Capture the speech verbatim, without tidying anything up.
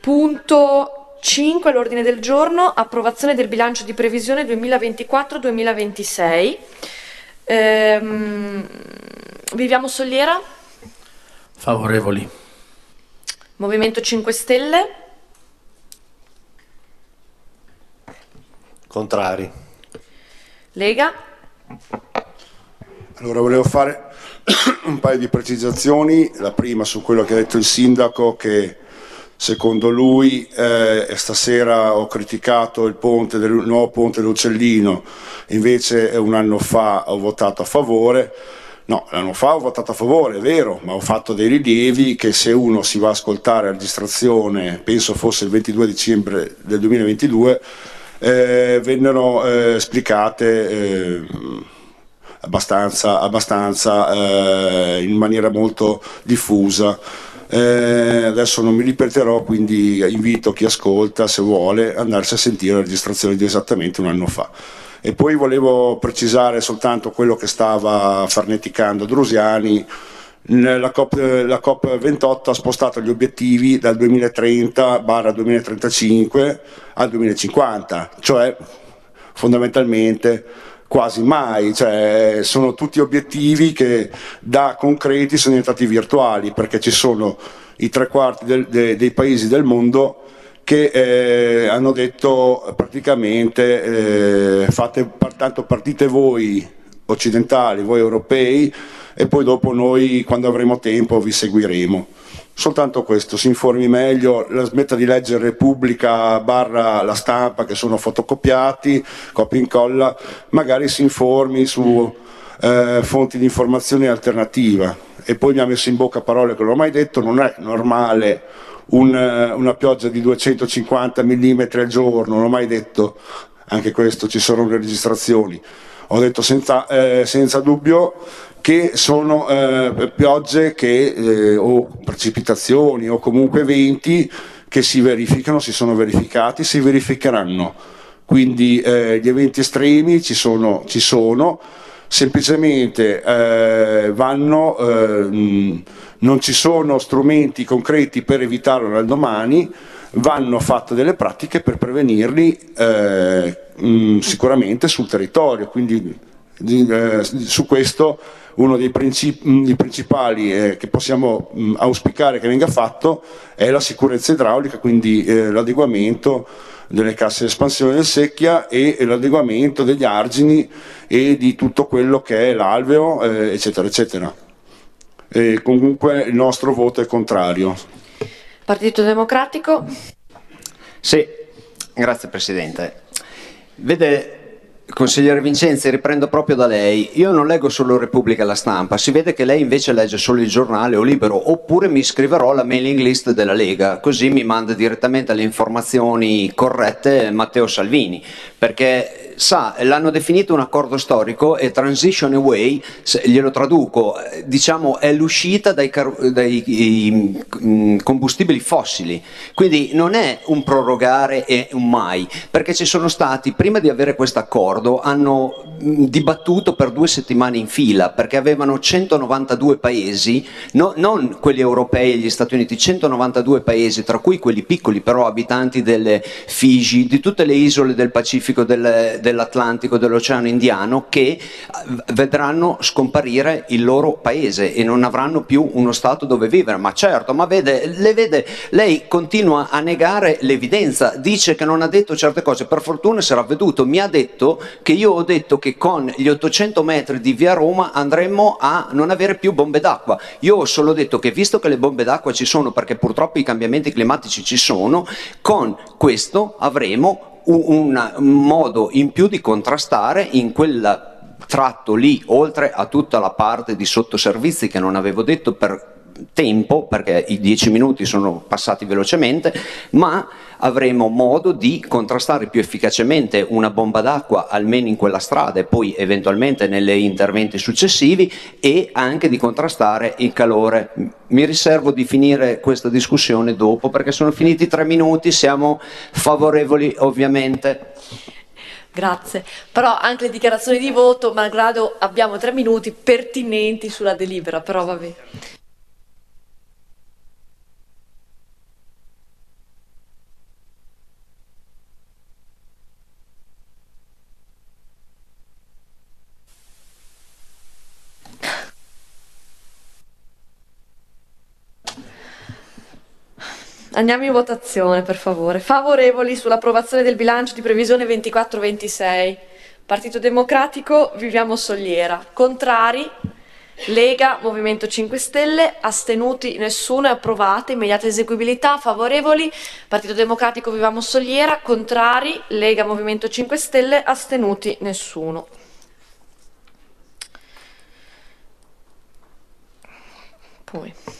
Punto cinque, l'ordine del giorno, approvazione del bilancio di previsione duemilaventiquattro duemilaventisei. Ehm, Viviamo Soliera? Favorevoli. Movimento cinque Stelle? Contrari. Lega? Allora volevo fare un paio di precisazioni. La prima su quello che ha detto il sindaco, che secondo lui eh, stasera ho criticato il ponte del il nuovo ponte dell'Uccellino, invece un anno fa ho votato a favore. No, l'anno fa ho votato a favore, è vero, ma ho fatto dei rilievi che se uno si va a ascoltare a registrazione, penso fosse il ventidue dicembre del duemilaventidue, eh, vennero eh, esplicate eh, abbastanza, abbastanza eh, in maniera molto diffusa. Eh, adesso non mi ripeterò, quindi invito chi ascolta, se vuole, andarsi a sentire la registrazione di esattamente un anno fa. E poi volevo precisare soltanto quello che stava farneticando Drusiani. La COP, la COP ventotto ha spostato gli obiettivi dal duemilatrenta barra duemilatrentacinque al duemilacinquanta, cioè fondamentalmente quasi mai, cioè sono tutti obiettivi che da concreti sono diventati virtuali, perché ci sono i tre quarti del, de, dei paesi del mondo che eh, hanno detto praticamente eh, fate tanto partite voi occidentali, voi europei, e poi dopo noi quando avremo tempo vi seguiremo. Soltanto questo, si informi meglio, la smetta di leggere Repubblica barra La Stampa, che sono fotocopiati, copia e incolla, magari si informi su eh, fonti di informazione alternativa. E poi mi ha messo in bocca parole che non ho mai detto. Non è normale un, una pioggia di duecentocinquanta millimetri al giorno, non ho mai detto, anche questo ci sono le registrazioni. Ho detto senza, eh, senza dubbio che sono eh, piogge che, eh, o precipitazioni o comunque eventi che si verificano, si sono verificati, si verificheranno. Quindi eh, gli eventi estremi ci sono, ci sono semplicemente eh, vanno, eh, non ci sono strumenti concreti per evitarlo dal domani, vanno fatte delle pratiche per prevenirli eh, mh, sicuramente sul territorio. Quindi eh, su questo uno dei principi, principali eh, che possiamo mh, auspicare che venga fatto è la sicurezza idraulica, quindi eh, l'adeguamento delle casse di espansione del Secchia e l'adeguamento degli argini e di tutto quello che è l'alveo, eh, eccetera, eccetera. E comunque il nostro voto è contrario. Partito Democratico? Sì, grazie Presidente. Vede, consigliere Vincenzi, riprendo proprio da lei. Io non leggo solo Repubblica e La Stampa, si vede che lei invece legge solo Il Giornale o Libero, oppure mi iscriverò alla mailing list della Lega, così mi manda direttamente le informazioni corrette Matteo Salvini, perché sa, l'hanno definito un accordo storico e transition away, se glielo traduco, diciamo è l'uscita dai, dai i, i, combustibili fossili, quindi non è un prorogare e un mai, perché ci sono stati, prima di avere questo accordo, hanno dibattuto per due settimane in fila, perché avevano centonovantadue paesi, no, non quelli europei e gli Stati Uniti, centonovantadue paesi, tra cui quelli piccoli però abitanti delle Fiji, di tutte le isole del Pacifico, del, dell'Atlantico, dell'Oceano Indiano, che vedranno scomparire il loro paese e non avranno più uno stato dove vivere. Ma certo, ma vede, le vede, lei continua a negare l'evidenza, dice che non ha detto certe cose, per fortuna si era avveduto, mi ha detto che io ho detto che con gli ottocento metri di via Roma andremmo a non avere più bombe d'acqua. Io ho solo detto che visto che le bombe d'acqua ci sono, perché purtroppo i cambiamenti climatici ci sono, con questo avremo un, un modo in più di contrastare in quel tratto lì, oltre a tutta la parte di sottoservizi che non avevo detto per tempo, perché i dieci minuti sono passati velocemente, ma avremo modo di contrastare più efficacemente una bomba d'acqua almeno in quella strada e poi eventualmente negli interventi successivi, e anche di contrastare il calore. Mi riservo di finire questa discussione dopo, perché sono finiti tre minuti, siamo favorevoli ovviamente. Grazie, però anche le dichiarazioni di voto, malgrado abbiamo tre minuti pertinenti sulla delibera, però vabbè. Andiamo in votazione, per favore. Favorevoli sull'approvazione del bilancio di previsione ventiquattro ventisei. Partito Democratico, Viviamo Soliera. Contrari? Lega, Movimento cinque Stelle. Astenuti? Nessuno. È approvata. Immediata eseguibilità. Favorevoli? Partito Democratico, Viviamo Soliera. Contrari? Lega, Movimento cinque Stelle. Astenuti? Nessuno. Poi